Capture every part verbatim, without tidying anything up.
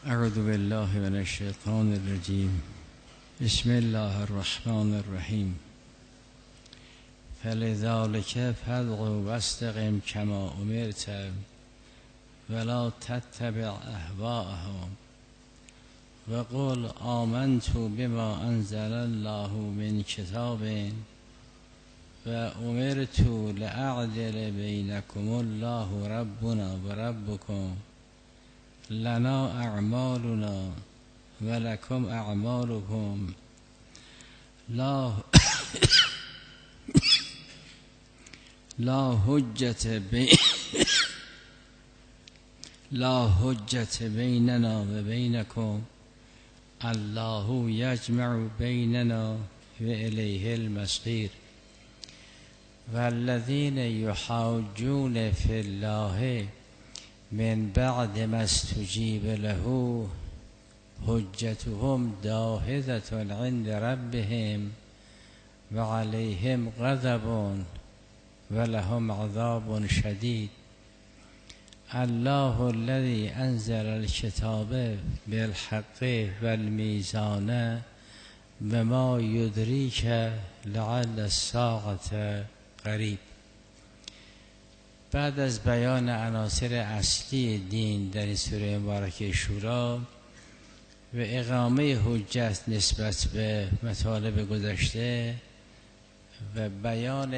اعوذ بالله من الشیطان الرجیم. بسم الله الرحمن الرحیم. فلذلک فادع واستقم کما امرت ولا تتبع اهواءهم وقل آمنت بما انزل الله من کتاب و امرت لاعدل بینکم الله ربنا و ربکم لنا اعمالنا ولکم اعمالکم لا لا حجت بین لا حجت بیننا و بینکم الله یجمع بیننا و الیه المصیر. والذین یحاجون فی الله من بعد ما استجیب له حجتهم داحضة عند ربهم و علیهم غضب و لهم عذاب شدید. الله الذي انزل الكتاب بالحق والمیزان و ما یدریک لعل الساعة قریب. بعد از بیان عناصر اصلی دین در این سوره مبارکه شورا و اقامه حجت نسبت به مطالب گذشته و بیان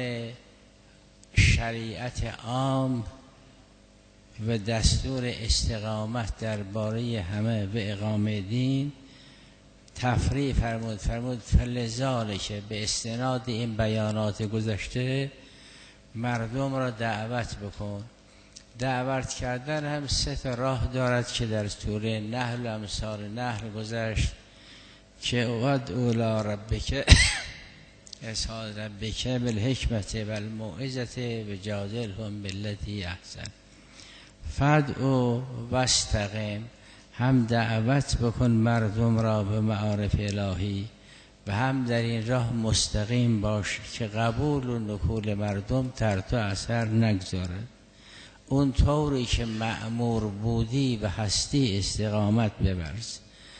شریعت عام و دستور استقامت درباره همه و اقامه دین، تفریع فرمود فرمود فلذالک به استناد این بیانات گذشته مردم را دعوت بکن. دعوت کردن هم سه تا راه دارد که در سوره نحل و امثال نحل گذشت که ادعو الی ربک اسحاق ربک بالحکمت و الموعظة و جادلهم بالتی احسن. فادعو واستقم، هم دعوت بکن مردم را به معارف الهی و هم در این راه مستقیم باش که قبول و نکول مردم تر تو اثر نگذارد. اون طوری که مأمور بودی و هستی استقامت ببرز.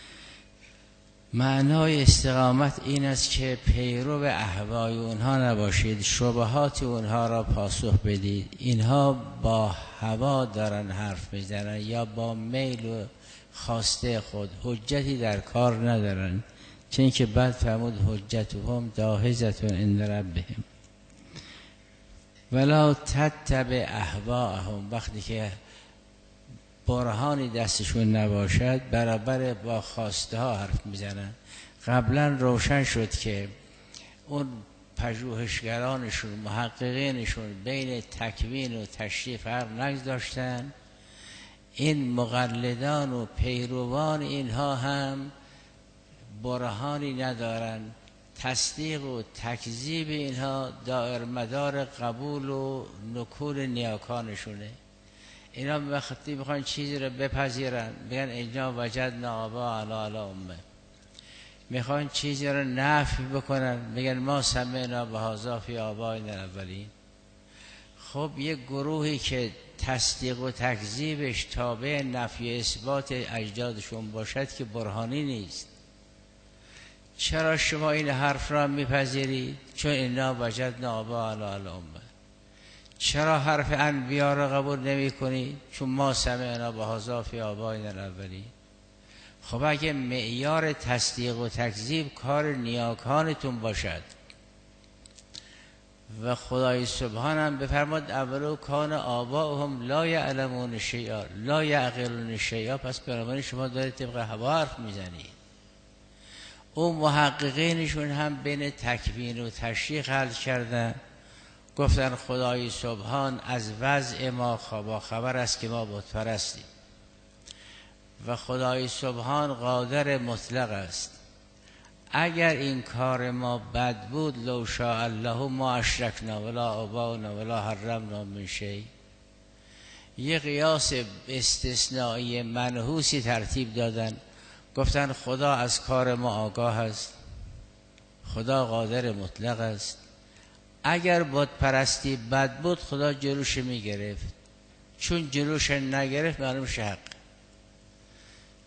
معنای استقامت این است که پیرو به اهوای اونها نباشید، شبهات اونها را پاسخ بدید. اینها با هوا دارن حرف میزنن یا با میل و خواسته خود، حجتی در کار ندارن، چون که بعد فرمود حجتهم داحضة عند ربهم ولا تتبع اهواءهم. وقتی که برهانی دستشون نباشد برابر با خواسته ها حرف میزنن. قبلا روشن شد که اون پژوهشگرانشون محققینشون بین تکوین و تشریح فرق نگذاشتن. این مقلدان و پیروان اینها هم برهانی ندارن. تصدیق و تکذیب اینها دائر مدار قبول و نکول نیاکانشونه. اینا وقتی بخوان چیزی رو بپذیرن بگن اینجا وجدنا آباءنا علی امه، میخوان چیزی رو نفی بکنن بگن ما سمعنا بهذا فی آبائنا الاولین. خب یک گروهی که تصدیق و تکذیبش تابع نفی اثبات اجدادشون باشد که برهانی نیست. چرا شما این حرف را میپذیرید؟ چون اینا وجدنا آباءنا علی امه. چرا حرف انبیا را قبول نمی کنید؟ چون ما سمعنا بهذا فی آبائنا الاولین. خب اگه معیار تصدیق و تکذیب کار نیاکانتون باشد و خدای سبحان هم بفرماد اولو کان آباؤهم لا یعلمون شیئا لا یعقلون شیئا، پس بنابراین شما دارید طبق هوا حرف میزنید. اون محققینشون هم بین تکوین و تشریح حل کردن، گفتن خدای سبحان از وضع ما با خبر است که ما بت پرستیم و خدای سبحان قادر مطلق است. اگر این کار ما بد بود لو شاء الله ما اشرکنا ولا آباؤنا ولا حرمنا من شیء. یه قیاس استثنایی منحوسی ترتیب دادن، گفتن خدا از کار ما آگاه است، خدا قادر مطلق است. اگر بت پرستی بد بود خدا جلوش میگرفت، چون جلوش نگرفت معلوم حق.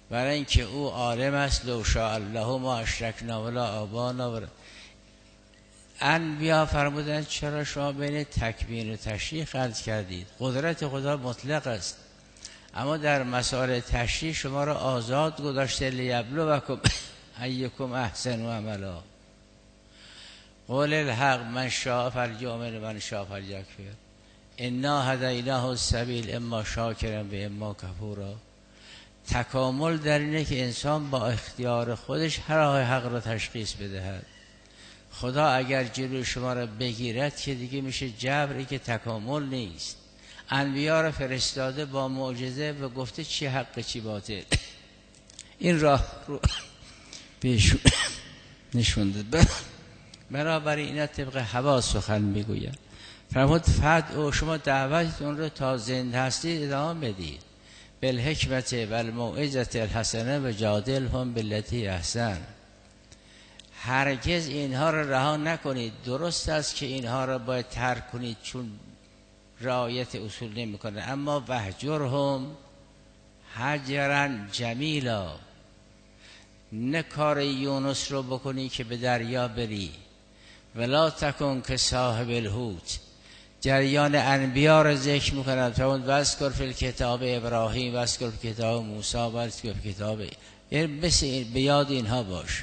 برای اینکه او عالم است. لو شاء الله ما اشرکنا ولا آبانا ولا. انبیا فرمودن چرا شما بین تکوین و تشریح خلط کردید؟ قدرت خدا مطلق است، اما در مسائل تشریح شما را آزاد گذاشته. لیبلوکم ایکم احسن عملا. قول الحق من شاء فلیؤمن من شاء فلیکفر انا هدیناه السبیل اما شاکرا و اما کفورا. تکامل در اینه که انسان با اختیار خودش هر راه حق را تشخیص بدهد. خدا اگر جلوی شما را بگیرد که دیگه میشه جبری که تکامل نیست. انبیا را فرستاده با معجزه و گفته چی حق چی باطل. این راه رو بهشون نشون داد. برابر اینا طبق هوا سخن میگوید. فرمود فد او شما دعوتتون رو تا زنده هستید ادامه بدید. بالحکمت و الموعظة الحسنه و جادلهم بالتی احسن. هرگز اینها رو رها نکنید. درست است که اینها رو باید ترک کنید چون رعایت اصول نمی کنه، اما وهجرهم هجرا جمیلا. نه کار یونس رو بکنی که به دریا بری. ولا تکن که صاحب الحوت. جریان انبیا رو ذکر میکنند. فرمود واذکر فی الکتاب ابراهیم واذکر فی کتاب موسی واذکر فی کتاب، یعنی مثل به یاد اینها باش.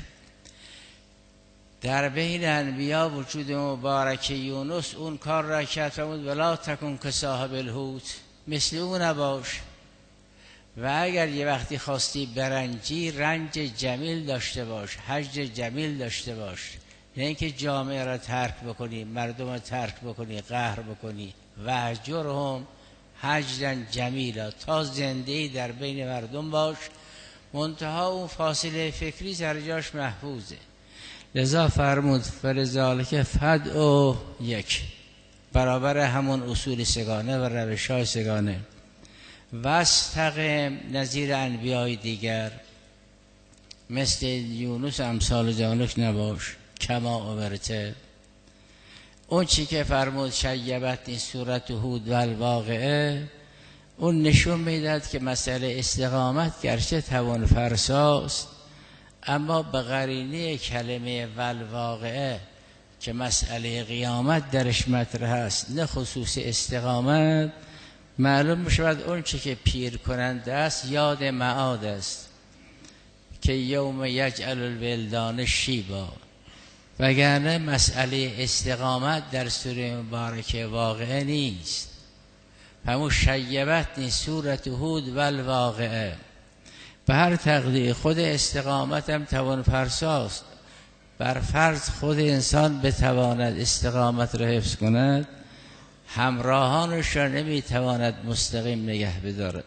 در بین انبیا وجود مبارک یونس اون کار را کرد. فرمود ولا تکن که صاحب الحوت، مثل اون نباش. و اگر یه وقتی خواستی برنجی رنج جمیل داشته باش، هجر جمیل داشته باش. نه اینکه جامعه را ترک بکنی، مردم را ترک بکنی، قهر بکنی. وهجرهم هجرا جمیلا. تا زنده‌ای در بین مردم باش، منتها اون فاصله فکری سر جاش محفوظه. لذا فرمود فلذالک فدعو یک، برابر همون اصول سگانه و روش‌های سگانه. واستقم نظیر انبیای دیگر مثل یونس امثال جانک نباش. کما امرته. اون چی که فرمود شیبت این صورت هود و الواقعه، اون نشون میداد که مسئله استقامت گرچه توان فرساست، اما به قرینه کلمه والواقعه که مسئله قیامت درش مطرح است، نه خصوص استقامت، معلوم میشود اون چی که پیر کننده است یاد معاد است که یوم یجعل الولدان شیبا. وگرنه مسئله استقامت در سوره مبارکه واقعه نیست. همون شیبت نیست صورت هود و الواقعه. به هر تقدیر خود استقامت هم توان فرساست. بر فرض خود انسان بتواند استقامت را حفظ کند، همراهانش را نمیتواند مستقیم نگه بداره.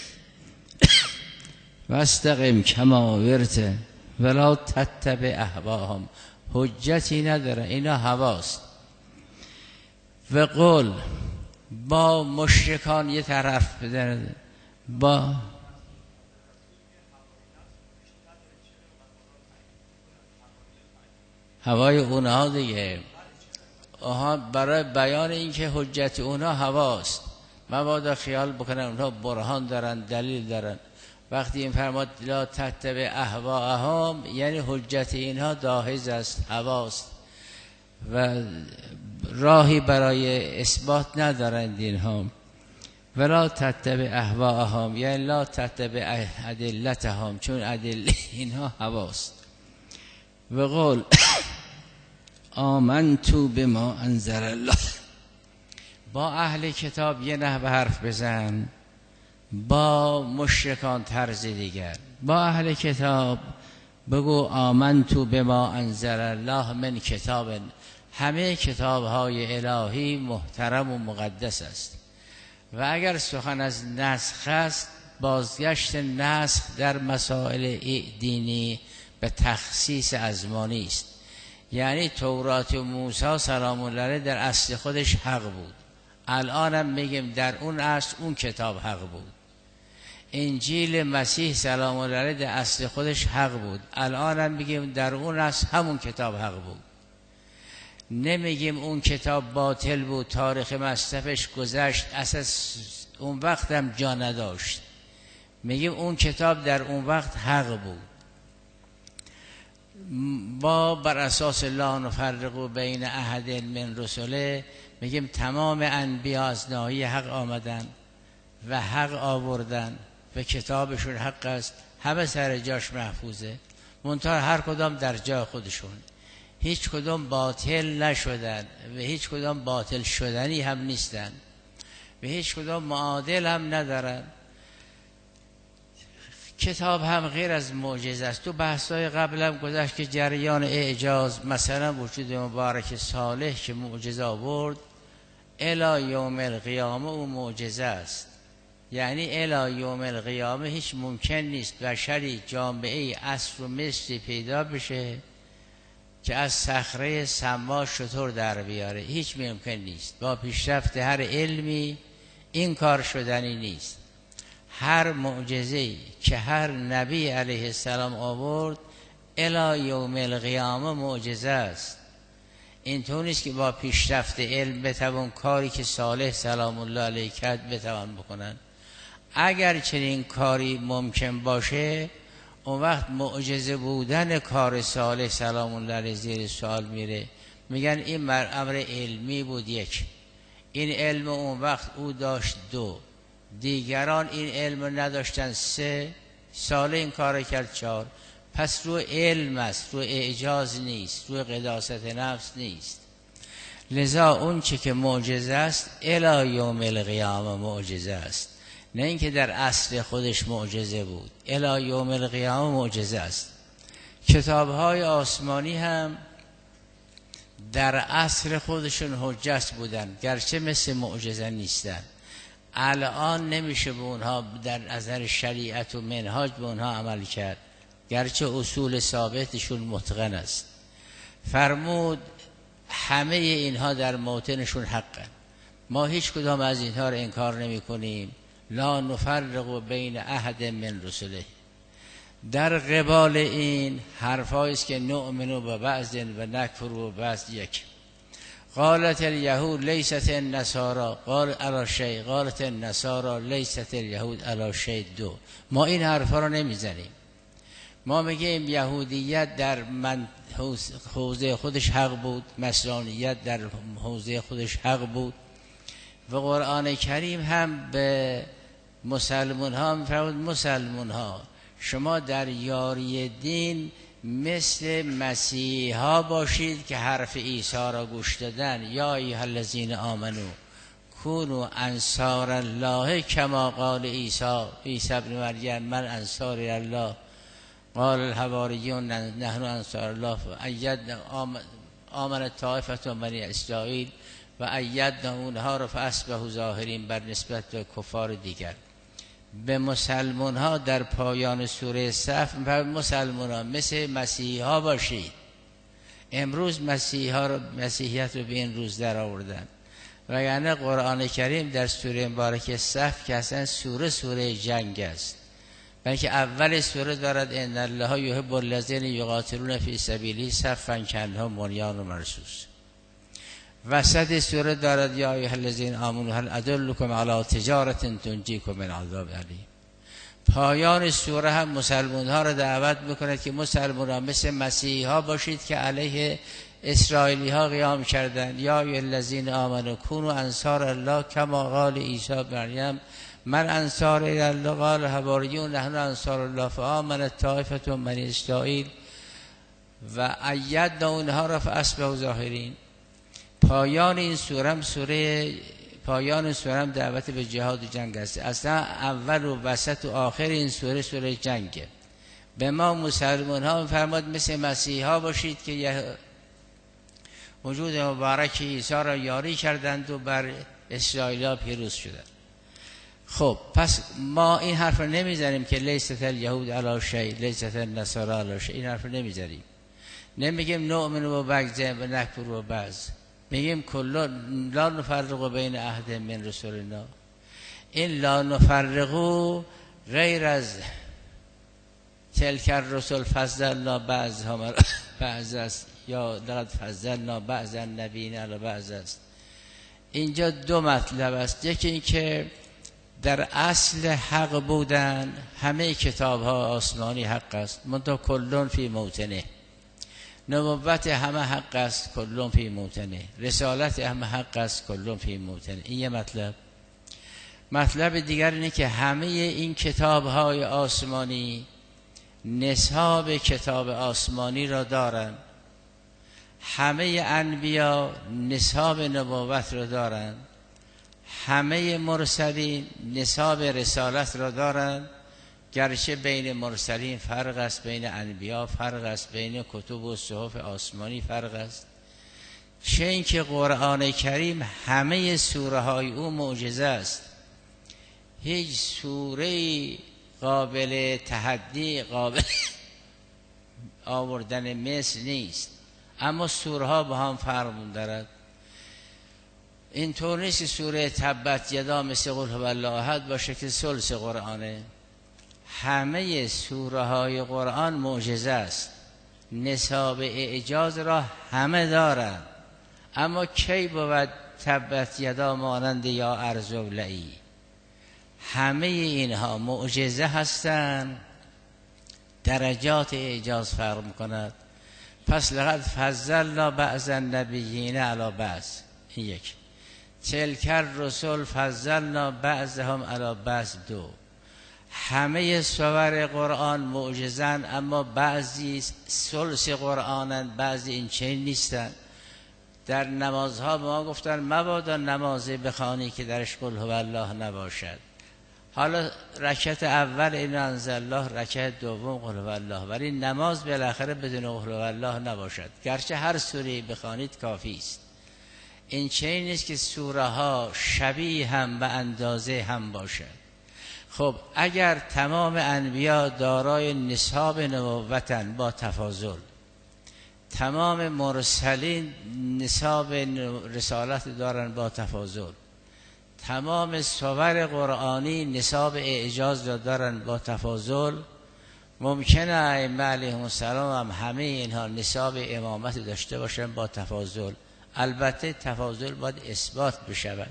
واستقم کما ورته ولا تتبع اهواهم. حجتی نداره، اینا هواست. و قول با مشرکان یه طرف بدن، با هوای اونها دیگه. آها، برای بیان اینکه حجت اونها هواست. مبادا خیال بکنن اونها برهان دارن، دلیل دارن. وقتی این فرماد لا تتبع اهواهم یعنی حجت اینها داهز است، هواست و راهی برای اثبات ندارند اینها. ولا تتبع اهواهم یعنی لا تتبع ادلتهم، چون ادله اینها هواست. و قول آمنتو بما انزل الله. با اهل کتاب یه نحو حرف بزن، با مشرکان طرز دیگر. با اهل کتاب بگو آمنتو بما انزل الله من کتاب. همه کتاب های الهی محترم و مقدس است و اگر سخن از نسخ است، بازگشت نسخ در مسائل دینی به تخصیص ازمانی است. یعنی تورات و موسی سلام الله علیه در اصل خودش حق بود، الانم میگیم در اون اصل اون کتاب حق بود. انجیل مسیح سلام الله علیه در اصل خودش حق بود، الانم میگیم در اون اصل همون کتاب حق بود. نمیگیم اون کتاب باطل بود، تاریخ مصرفش گذشت، اساس اون وقت هم جا نداشت. میگیم اون کتاب در اون وقت حق بود. با بر اساس لا نفرق بین احد من رسله میگیم تمام انبیا از ناحیه حق آمدن و حق آوردن و کتابشون حق است، همه سر جاش محفوظه، منتها هر کدام در جای خودشون، هیچ کدام باطل نشدن و هیچ کدام باطل شدنی هم نیستن و هیچ کدام معادل هم ندارن. کتاب هم غیر از معجزه است. تو بحث‌های قبلم گذشت که جریان اعجاز، مثلا وجود مبارک صالح که معجزه آورد، الی یوم القیامه او معجزه است. یعنی الی یوم القیامه هیچ ممکن نیست بشری جامعه عصر و مصری پیدا بشه که از صخره سما شتر در بیاره، هیچ ممکن نیست. با پیشرفت هر علمی این کار شدنی نیست. هر معجزه‌ای که هر نبی علیه السلام آورد الی یوم القیامه معجزه است. اینطور نیست که با پیشرفت علم بتوان کاری که صالح سلام الله علیه کرد بتوان بکنن. اگر چنین کاری ممکن باشه اون وقت معجزه بودن کار صالح سلام الله علیه زیر سوال میره. میگن این امر علمی بود یک، این علم اون وقت او داشت دو، دیگران این علم نداشتن سه، صالح این کار کرد چهار. پس رو علم است، رو اعجاز نیست، رو قداست نفس نیست. لذا اون چه که معجزه است الی یوم القیامه معجزه است، نه اینکه در اصل خودش معجزه بود. الی یوم القیامه معجزه است. کتاب‌های آسمانی هم در اصل خودشون حجت بودن، گرچه مثل معجزه نیستن. الان نمیشه به اونها در نظر شریعت و منهاج به اونها عمل کرد، گرچه اصول ثابتشون متقن است. فرمود همه اینها در موطنشون حقن، ما هیچ کدام از اینها رو انکار نمی کنیم. لا نفرق بین احد من رسله. در قبال این حرفایی است که نؤمن به بعض و نکفر به بعض. یک، قالت الیهود لیست النصارى قال علی شیء قالت النصارى لیست الیهود علی شیء. دو، ما این حرفا رو نمیزنیم. ما میگیم یهودیت در من حوزه خودش حق بود، نصرانیت در حوزه خودش حق بود و قرآن کریم هم به مسلمان ها میفرمود مسلمان ها شما در یاری دین مثل مسیحا باشید که حرف عیسی را گوش دادن. یا ایها الذین آمنو کونوا انصار الله کما قال عیسی عیسی ابن مریم من انصار الله قال الحواریون نحن انصار الله فأیدنا آمن طائفة من بنی اسرائیل و ایدنا اونها را فاصبحوا ظاهرین بر نسبت به کفار دیگر. به مسلمان ها در پایان سوره صف مسلمان ها مثل مسیحی ها باشید. امروز مسیحی ها رو مسیحیت رو به این روز در آوردن و یعنی قرآن کریم در سوره مبارکه صف که اصلا سوره سوره جنگ است، بلکه اول سوره دارد ان الله یحب الذین یقاتلون فی سبیله صفا کانهم بنیان مرصوص. وسط سوره دارد یا ایها الذین آمنوا هل ادلکم علی تجارة تنجیکم من عذاب علیم. پایان سوره هم مسلمان ها را دعوت میکند که مسلمان ها مثل مسیحی ها باشید که علیه اسرائیلی ها قیام کردند. یا ایها الذین آمنوا کونوا انصار الله کما قال عیسی مریم من انصار الله قال الحواریون نحن انصار الله فآمنت طائفة من بنی اسرائیل و ایدنا اونها را فاصبحوا ظاهرین. پایان این سوره هم سوره پایان سوره هم دعوت به جهاد و جنگ است. اصلا اول و وسط و آخر این سوره سوره جنگه. به ما مسلمان ها میفرماد مثل مسیحی ها باشید که وجود مبارک عیسی را یاری کردند و بر اسرائیل ها پیروز شدند. خب پس ما این حرف رو نمیزنیم که لیست الیهود علی شیء لیست النصارى علی شیء، این حرف رو نمیزنیم. نمیگیم نؤمن و بعض و نکفر و بعض، میگیم کلا لا نفرق بین احد من رسولنا. این لا نفرق غیر از تلک الرسل فضلنا بعضهم بعض است یا لقد فضلنا بعض النبیین علی بعض است. اینجا دو مطلب است. یکی این که در اصل حق بودن همه کتاب ها آسمانی حق است، منتها کلون فی موطنه. نبوت همه حق است، کلون فی موطنه. رسالت همه حق است، کلون فی موطنه. این یه مطلب. مطلب دیگر اینه که همه این کتاب های آسمانی نصاب کتاب آسمانی را دارند. همه انبیا نصاب نبوت را دارند. همه مرسلین نصاب رسالت را دارند، گرچه بین مرسلین فرق است، بین انبیا فرق است، بین کتب و صحف آسمانی فرق است. چه اینکه قرآن کریم همه سوره های او معجزه است. هیچ سوره قابل تحدی، قابل آوردن مثل نیست، اما سوره ها با هم فرق دارد. اینطور نیست که سوره تبت یدا مثل قل هو الله احد باشه که ثلث قرآنه. همه سوره های قرآن معجزه است، نصاب اعجاز را همه دارند، اما کی بود تبت یدا مانند یا ارزولعی؟ همه اینها معجزه هستند، درجات اعجاز فرق می‌کند. پس لقد فضلنا بعض النبیین علی بعض، این یک. تلک الرسل فضلنا بعضهم علی بعض، دو. همه سور قرآن معجزن، اما بعضی ثلث قرآنند، بعضی این چنین نیستند. در نمازها ما گفتن مبادا نمازی بخوانی که درش قل هو الله نباشد. حالا رکعت اول این انزل الله، رکعت دوم قل هو الله، ولی نماز بالاخره بدون قل هو الله نباشد، گرچه هر سوره بخوانید کافی است. این چنین نیست که سوره ها شبیه هم به اندازه هم باشد. خب اگر تمام انبیا دارای نصاب نبوتن با تفاضل، تمام مرسلین نصاب رسالت دارن با تفاضل، تمام سور قرآنی نصاب اعجاز را دارن با تفاضل، ممکنه ائمه علیهم السلام هم همه اینها نصاب امامت داشته باشن با تفاضل. البته تفاضل باید اثبات بشود.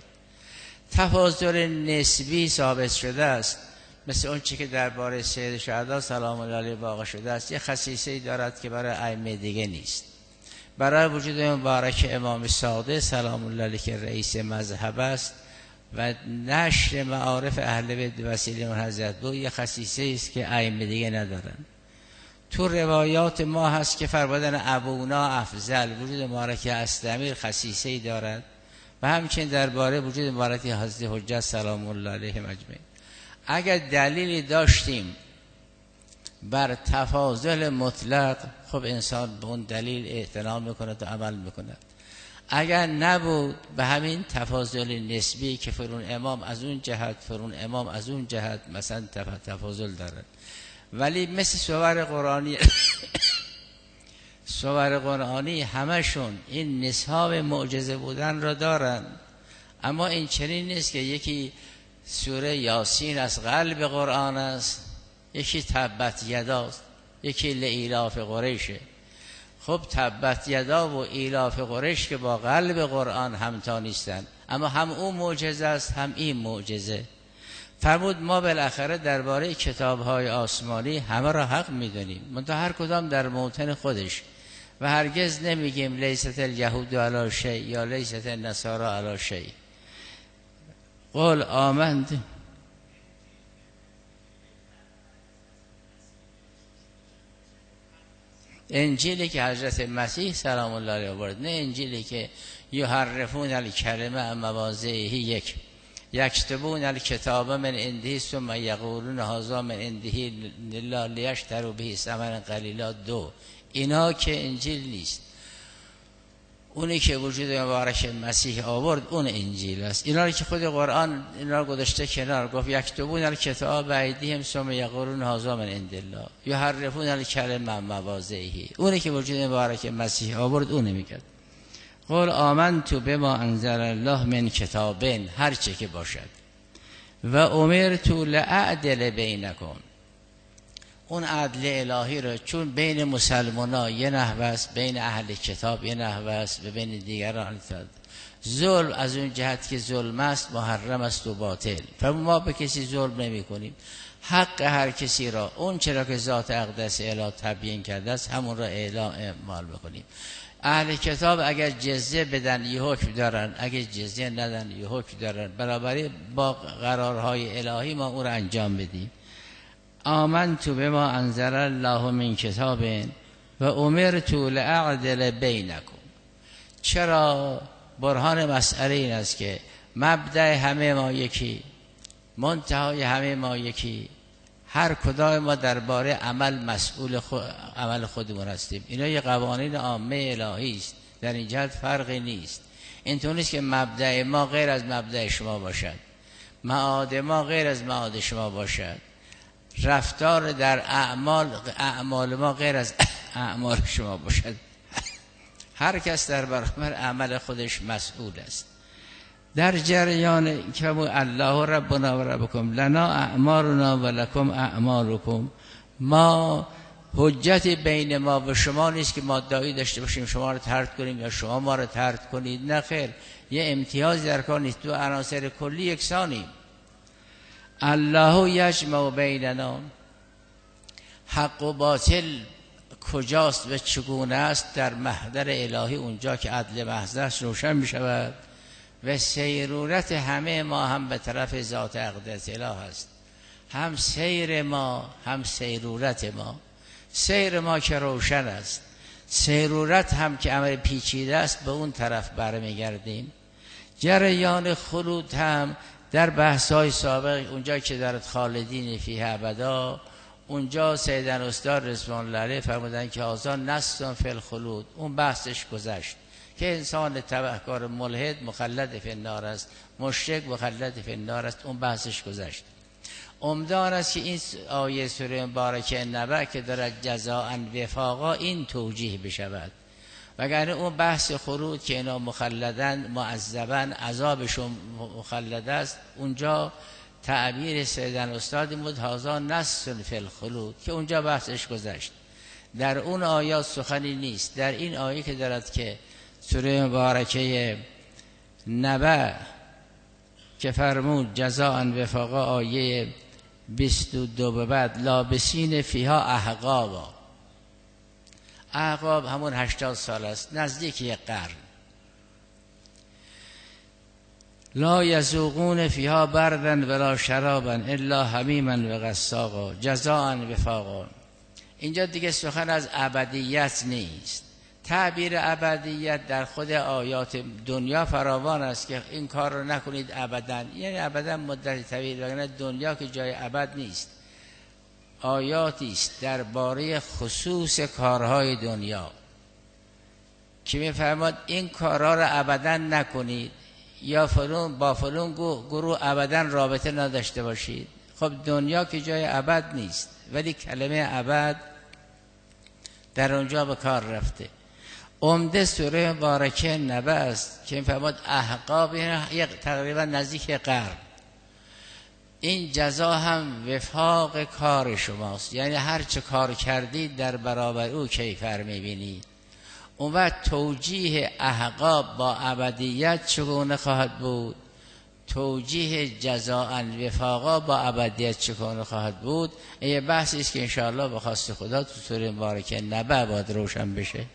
تفاضل نسبی ثابت شده است، مثل اون چی که درباره سید شهدا سلام الله علیه واقع شده است. یه خصیصه‌ای دارد که برای ائمه دیگه نیست. برای وجود مبارک امام صادق سلام الله علیه که رئیس مذهب است و نشر معارف اهل بیت وسیله من حضرت بود، یه خصیصه است که ائمه دیگه ندارن. تو روایات ما هست که فرمودن ابونا افضل، وجود مبارک استمیر خصیصه‌ای دارد و همچنین درباره وجود مبارک حضرت حجت سلام الله علیه مجمعین. اگر دلیلی داشتیم بر تفاضل مطلق، خب انسان به اون دلیل احترام میکند و عمل میکند. اگر نبود به همین تفاضل نسبی که فرون امام از اون جهت، فرون امام از اون جهت مثلا تفاضل دارد. ولی مثل سور قرآنی سور قرآنی همشون این نصاب معجزه بودن را دارن، اما این چنین نیست که یکی سوره یاسین از قلب قرآن است، یکی تبت یداست، یکی لإیلاف قریشه. خب تبت یدا و ایلاف قریش که با قلب قرآن همتا نیستن، اما هم اون معجزه است هم این معجزه. فرمود ما بالاخره درباره کتاب‌های آسمانی همه را حق می‌دونیم، منتها هر کدام در موطن خودش، و هرگز نمیگیم لیست الیهود علی شیء یا لیست النصارى علی شیء. قل آمنت انجیلی که حضرت مسیح سلام الله علیه آورد، نه انجیلی که یحرفون الکلمه عن مواضعه، یک یکتبون الکتاب من عنده ثم یقولون هذا من عنده لله لیشتروا به ثمنا قلیلا، دو اینا که انجیل نیست. اونی که وجود مبارک مسیح آورد اون انجیل است. اینا رو که خود قرآن اینا رو گذاشته کنار، گفت یکتبون الکتاب بایدیهم ثم یقولون هذا من عند الله یحرفون الکلمه عن مواضعه، اونی که وجود مبارک مسیح آورد اون میگه. قل آمنت بما انزل الله من کتابین، هر چه که باشد، و امرت لأعدل بینکم، اون عدل الهی رو، چون بین مسلمان ها یه نحوه است، بین اهل کتاب یه نحوه است و بین دیگران ظلم از اون جهت که ظلم است محرم است و باطل، و ما به کسی ظلم نمی کنیم. حق هر کسی را اون چرا که ذات اقدس الهی تبیین کرده است همون را اعلام اعمال بکنیم. اهل کتاب اگر جزیه بدن یه حکم دارن، اگر جزیه ندن یه حکم دارن، برابری با قرارهای الهی ما اون را انجام بدیم. آمنت بما انزل الله من کتاب و امرت لاعدل بینکم. چرا؟ برهان مسئله این است که مبدأ همه ما یکی، منتهای همه ما یکی، هر کدام ما درباره عمل مسئول خود عمل خودمون هستیم. اینا یه قوانین عامه الهی است، در این جهت فرقی نیست. اینطور نیست که مبدأ ما غیر از مبدأ شما باشد، معاد ما غیر از معاد شما باشد، رفتار در اعمال اعمال ما غیر از اعمال شما باشد. هر کس در برابر عمل خودش مسئول است. در جریان که الله ربنا و ربکم لنا اعمالنا و لکم اعمالکم، ما حجت بین ما و شما نیست که ما دایی داشته باشیم شما رو طرد کنیم یا شما ما رو طرد کنید، نه خیر، یه امتیازی در کار نیست، دو عناصر کلی یکسانیم. الله یجمع بیننا، حق و باطل کجاست و چگونه است؟ در محضر الهی، اونجا که عدل محض است روشن می شود و سیرورت همه ما هم به طرف ذات اقدس اله است. هم سیر ما هم سیرورت ما، سیر ما که روشن است، سیرورت هم که امر پیچیده است، به اون طرف برمیگردیم. جریان خلود هم در بحث‌های سابق، اونجا که درت خالدین فیه ابدا، اونجا سیدن استاد رضوان الله علیه فرمودن که آزان نستون فی الخلود، اون بحثش گذشت که انسان تبهکار ملحد مخلد فی النار است، مشرک مخلد فی النار است، اون بحثش گذشت. عمدان است که این آیه سوره مبارکه نبأ که دارد جزاء وفاقا این توجیه بشود، وگرنه اون بحث خلود که اینا مخلدن معذبن عذابشون مخلد است، اونجا تعبیر سیدن استاد بود هازا نسل فی الخلود که اونجا بحثش گذشت. در اون آیات سخنی نیست. در این آیه که دارد که سوره مبارکه نبأ که فرمود جزاء وفاقا، آیه بیست و دو به بعد لابسین فیها احقابا، احقاب همون هشتاد سال است، نزدیک یک قرن. لا یذوقون فیها بردن ولا شرابا الا حمیما و غساقا جزاء وفاقا. اینجا دیگه سخن از ابدیت نیست. تعبیر ابدیت در خود آیات دنیا فراوان است که این کار رو نکنید ابدا، یعنی ابدا مدت طویل، وگرنه دنیا که جای ابد نیست. آیاتی است درباره خصوص کارهای دنیا که می‌فرماد این کارها رو ابدا نکنید، یا فلان با فلان گروه ابدا رابطه نداشته باشید. خب دنیا که جای ابد نیست، ولی کلمه ابد در اونجا به کار رفته. عمده سوره مبارکه نبأ است که می‌فرماد احقاب، یک تقریبا نزدیک قرن. این جزا هم وفاق کار شماست، یعنی هر چه کار کردید در برابر او کیفر می‌بینید. اون وقت توجیه احقاب با ابدیت چگونه خواهد بود؟ توجیه جزاء وفاقا با ابدیت چگونه خواهد بود؟ این بحثی است که انشاءالله به خواست خدا تو سوره مبارکه نبأ باید روشن بشه.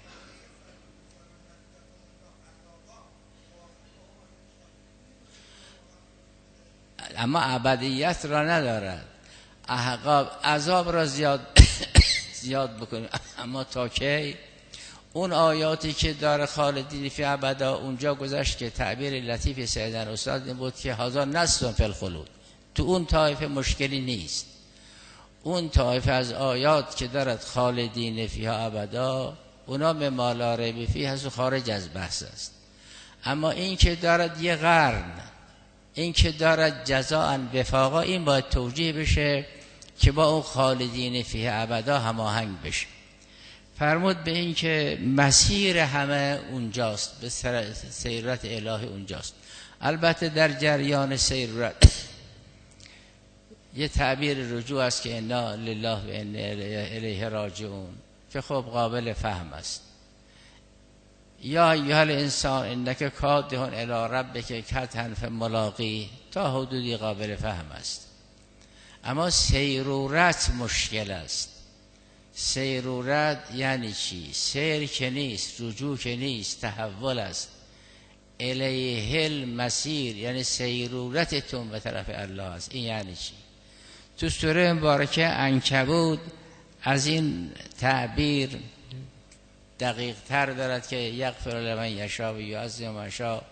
اما ابدیت را ندارد. احقاب عذاب را زیاد زیاد بکنیم، اما تا کی؟ اون آیاتی که داره خالدین فی ابدا، اونجا گذشت که تعبیر لطیف سیدن استاد این بود که هازا نسل فی الخلود. تو اون طایفه مشکلی نیست. اون طایفه از آیات که دارد خالدین فی ابدا، اونا به مالا ریب فی هست و خارج از بحث است. اما این که دارد یه قرن، این که دارد جزاء وفاقا، این باید توجیه بشه که با اون خالدین فی ابدا هماهنگ بشه. فرمود به این که مسیر همه اونجاست، به سیرت الهی اونجاست. البته در جریان سیرت یه تعبیر رجوع است که انا لله و انا الیه راجعون که خب قابل فهم است. یا ایها الانسان انک کادح الی ربک کدحا فملاقیه تا حدودی قابل فهم است. اما سیرورت مشکل است. سیرورت یعنی چی؟ سیر که نیست، رجوع که نیست، تحول است. الیه المسیر یعنی سیرورتتون به طرف الله است. این یعنی چی؟ تو سوره مبارکه عنکبوت از این تعبیر دقیق تر دارد که یغفر لمن یشاء و یعذب من یشاء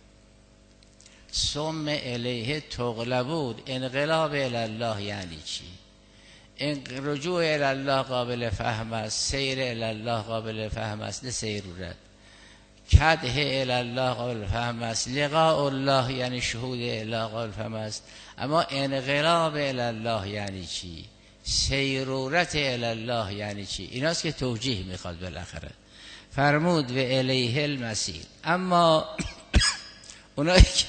ثم الیه تغلبون. انقلاب الی الله یعنی چی؟ رجوع الی الله قابل فهم است، سیر الی الله قابل فهم است، نه سیرورت. کدح الی الله قابل فهم است، لقاء الله یعنی شهود الله قابل فهم است. اما انقلاب الی الله یعنی چی؟ سیرورت الی الله یعنی چی؟ ایناست که توجیه میخواد بالاخره. فرمود و الیه المسیر. اما اونایی که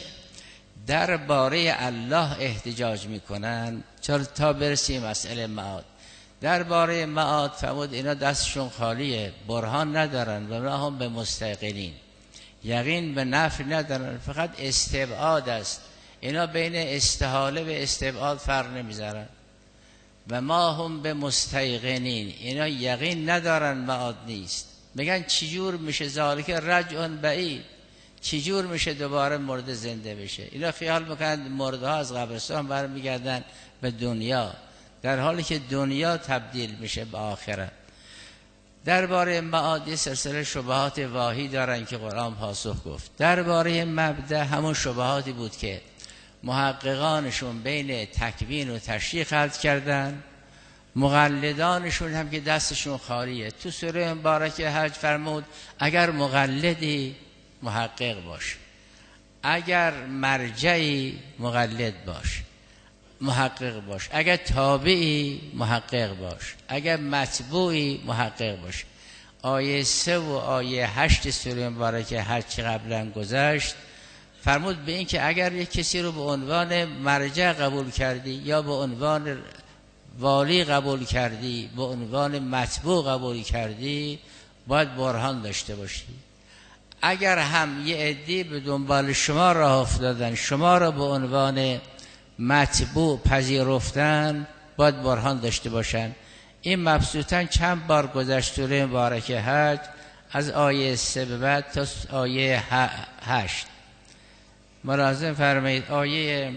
درباره الله احتجاج میکنن چرا تا برسیم مسئله معاد، درباره معاد فرمود اینا دستشون خالیه، برهان ندارن و ما هم به مستيقنین، یقین به نفی ندارن، فقط استبعاد است. اینا بین استحاله و استبعاد فرق نمیذارن. و ما هم به مستيقنین، اینا یقین ندارن معاد نیست. میگن چجور میشه ذالک رجع بعید، چجور میشه دوباره مرده زنده بشه؟ اینا خیال میکنن مرده ها از قبرستان برمیگردن به دنیا، در حالی که دنیا تبدیل میشه به آخرت. درباره معاد سلسله شبهات واهی دارن که قرآن پاسخ گفت. درباره مبدأ همون شبهاتی بود که محققانشون بین تکوین و تشریع خلط کردن، مقلدانشون هم که دستشون خالیه. تو سوره مبارکه حج فرمود اگر مقلدی محقق باش، اگر مرجعی مقلد باش محقق باش، اگر تابعی محقق باش، اگر متبوعی محقق باش. آیه سه و آیه هشت سوره مبارکه حج قبلا گذشت فرمود به این که اگر یک کسی رو به عنوان مرجع قبول کردی یا به عنوان والی قبول کردی، به عنوان متبوع قبول کردی، باید برهان داشته باشی. اگر هم یه عدی به دنبال شما راه افتادن، شما را به عنوان متبوع پذیرفتن، باید برهان داشته باشن. این مبسوطاً چند بار گذشت سوره مبارکه حج، از آیه سه به بعد تا آیه هشت. ملاحظه فرمایید آیه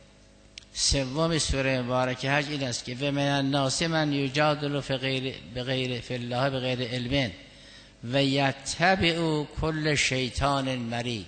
سوم سوره مبارکه حج این است که و من الناس من یجادل فی غیر بغیر فی الله بغیر علم و یتبع کل شیطان مرید.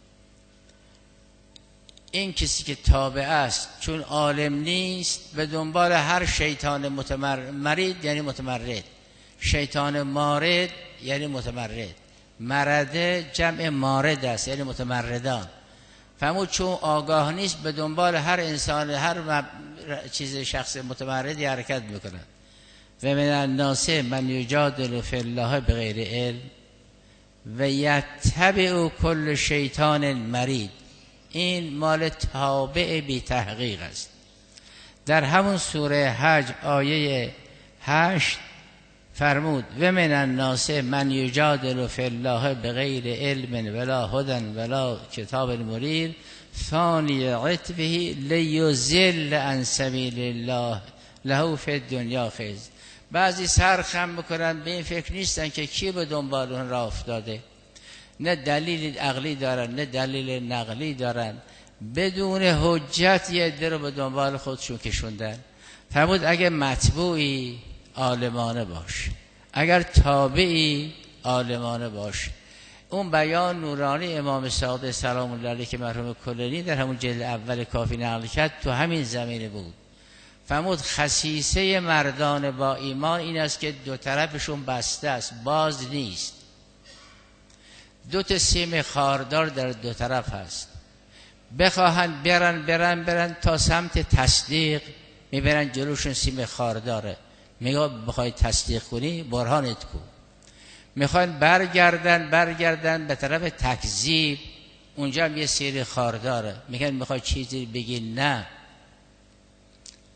این کسی که تابع است چون عالم نیست به دنبال هر شیطان متمرد، مرید یعنی متمرد، شیطان مارد یعنی متمرد، مرده جمع مارد است یعنی متمردان. فرمود چون آگاه نیست به دنبال هر انسان، هر مب... چیز شخص متمردی حرکت میکنه. و من الناس من یجادل فی الله بغیر علم و یتبع کل شیطان مرید. این مال تابع بی تحقیق است. در همون سوره حج آیه هشت فرمود و من الناس من یجادل فی الله بغیر علم ولا هدى ولا کتاب منیر ثانی عطفه لیضل عن سبیل الله له فی الدنیا خزی. بعضی سر خم میکنن به این فکر نیستن که کی به دنبال اون راه افتاده، نه دلیل عقلی دارن نه دلیل نقلی دارن، بدون حجت یه عده رو به دنبال خودشون کشوندن. فرمود اگه متبوعی عالمانه باش، اگر تابعی عالمانه باش. اون بیان نورانی امام صادق سلام الله علیه که مرحوم کلینی در همون جلد اول کافی نقل کرد تو همین زمینه بود. فرمود خصیصه مردان با ایمان این است که دو طرفشون بسته است، باز نیست. دو تا سیم خاردار در دو طرف هست، بخواهن برن برن برن تا سمت تصدیق میبرن جلوشون سیم خارداره، میگه بخوای تصدیق کنی برهانت کن. میخوان برگردن برگردن به طرف تکذیب، اونجا هم یه سیر خارداره، میگن میخوای چیزی بگی نه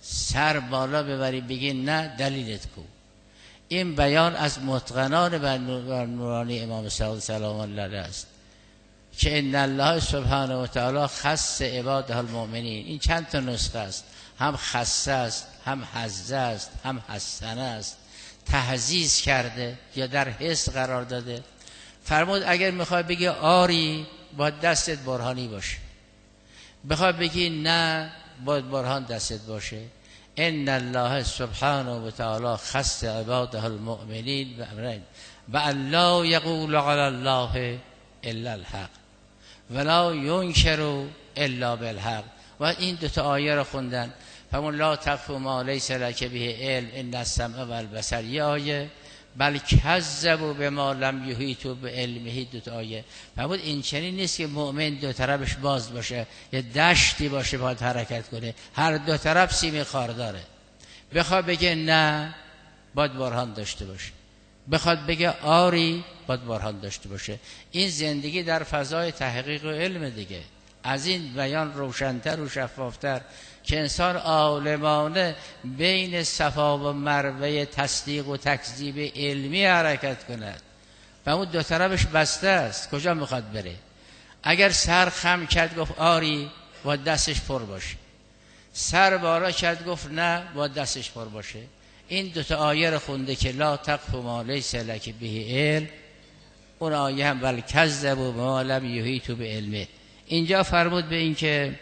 سر بالا ببری بگی نه دلیلت کو. این بیان از متقنان بر نورانی امام صادق سلام الله علیه است که ان الله سبحانه و تعالی خص عباده المؤمنین. این چند تا نسخه است، هم خصه است، هم حزه است، هم حسنه است. تحزیز کرده یا در حس قرار داده. فرمود اگر میخوای بگی آری باید دستت برهانی باشه، بخوای بگی نه باید برهان دستت باشه. ان الله سبحانه و تعالی خص عباده المؤمنین بامرین و الله یقول علی الله الا الحق ولا ینکر الا بالحق. و این دو تا آیه رو خوندن. فمون لا تقف ما لیس لک به علم ان السمع والبصر یه آیه، بل کذبوا بما لم یحیطوا بعلمه دو تا آیه. فرمود این چنین نیست که مؤمن دو طرفش باز باشه، یه دشتی باشه باید حرکت کنه، هر دو طرف سیم خار داره. بخواد بگه نه باید برهان داشته باشه، بخواد بگه آری باید برهان داشته باشه. این زندگی در فضای تحقیق و علم دیگه. از این بیان روشن‌تر و شفافتر که انسان عالمانه بین صفا و مروه تصدیق و تکذیب علمی حرکت کند و اون دو طرفش بسته است، کجا میخواد بره؟ اگر سر خم کرد گفت آری و دستش پر باشه، سر بالا کرد گفت نه و دستش پر باشه. این دو تا آیه رو خونده که لا تقف ما لیس لک به علم، اون آیه هم بل کذبوا بما لم یحیطوا بعلمه. اینجا فرمود به این که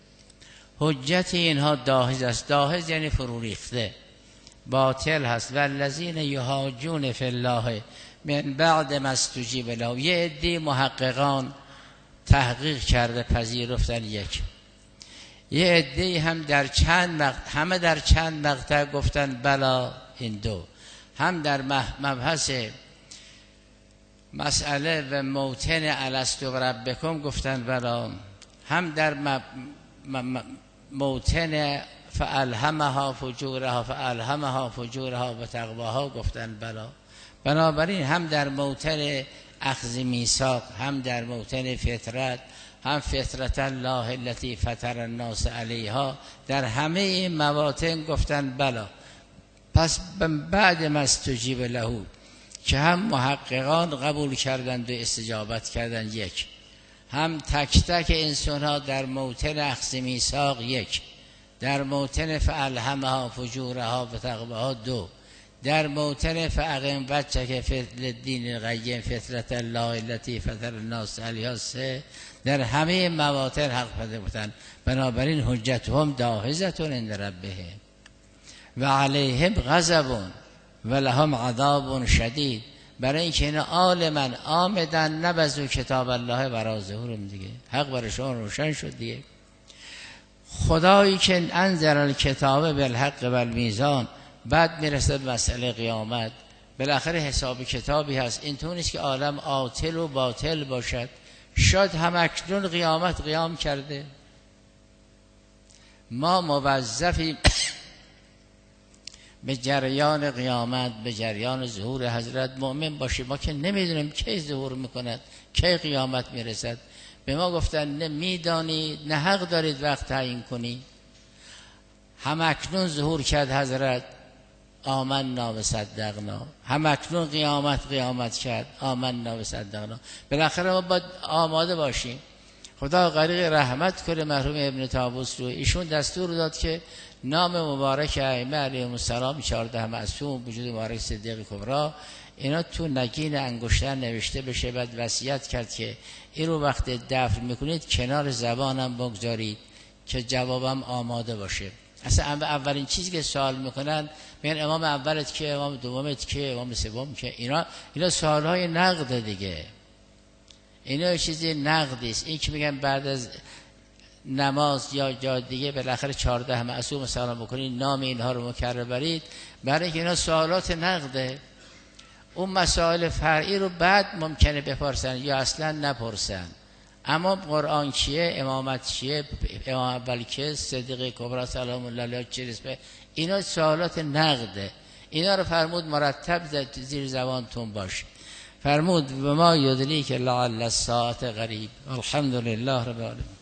حجت اینها داهز است. داهز یعنی فرو ریخته، باطل هست. والذین یحاجون فی الله من بعد ما استجیب له. یه عده محققان تحقیق کرده پذیرفتن یک، یه عده هم در چند مقطع، همه در چند مقطع گفتن بلا. این دو هم در مبحث مسئله و موطن الستو ربکم گفتن بلا، هم در م... م... موطن فالهمها فجورها فالهمها فجورها و تقواها گفتن بلا. بنابراین هم در موطن اخذ میثاق، هم در موطن فطرت، هم فطرت الله التي فطر الناس علیها، در همه این مواطن گفتن بلا. پس بعد ما استجیب له که هم محققان قبول کردند و استجابت کردند یک، هم تک تک انسان ها در موطن اخذ میثاق یک، در موطن فالهمها فجورها و تقواها دو، در موطن فاقم وجهک للدین القیم فطرت الله التي فطر الناس علیها سه، در همه مواطن حق پذیر بودند. بنابراین حجتهم داهزة عند ربهم و علیهم غضب و لهم عذاب شدید. برای اینکه اینا عالمن آمدن نبذو کتاب الله برا ظهورم دیگه، حق برشان روشن شد دیگه. خدایی که انزل الکتاب بالحق و المیزان، بعد میرسه مسئله قیامت، بالاخره حساب کتابی هست. این طور نیست که عالم عاطل و باطل باشد. شاید هم اکنون قیامت قیام کرده، ما موظفیم به جریان قیامت، به جریان ظهور حضرت مؤمن باشیم. ما که نمیدونیم کی ظهور میکند، کی قیامت میرسد. به ما گفتن نه میدانی نه حق دارید وقت تعیین کنی. هم اکنون ظهور کرد حضرت، آمنا و صدقنا. هم اکنون قیامت قیامت کرد، آمنا و صدقنا. بالاخره ما باید آماده باشیم. خدا غریق رحمت کنه مرحوم ابن طاووس رو. ایشون دستور داد که نام مبارک ائمه علیهم السلام چهارده معصوم وجود مبارک صدیق کبری اینا تو نگین انگشتر نوشته بشه. بعد وصیت کرد که این رو وقت دفن میکنید کنار زبانم بگذارید که جوابم آماده باشه. اصلا اولین چیزی که سوال میکنن میگن امام اولت که، امام دومت که، امام سوم که. اینا اینا سوالهای نقد دیگه، اینا چیزی نقدی است. این که میگن بعد از نماز یا جا دیگه بالاخره چهارده معصوم سلام بکنید نام اینها رو مکرر برید، برای اینکه اینا سوالات نقده. اون مسائل فرعی رو بعد ممکنه بپرسن یا اصلا نپرسن. اما قرآن چیه، امامت چیه، امام اول که، صدیق کبری سلام الله علیه چه رسمه، اینا سوالات نقده. اینا رو فرمود مرتب زیر زبانتون باشه. فرمود و ما یدریک لعل الساعة قریب. الحمدلله رب العالمین.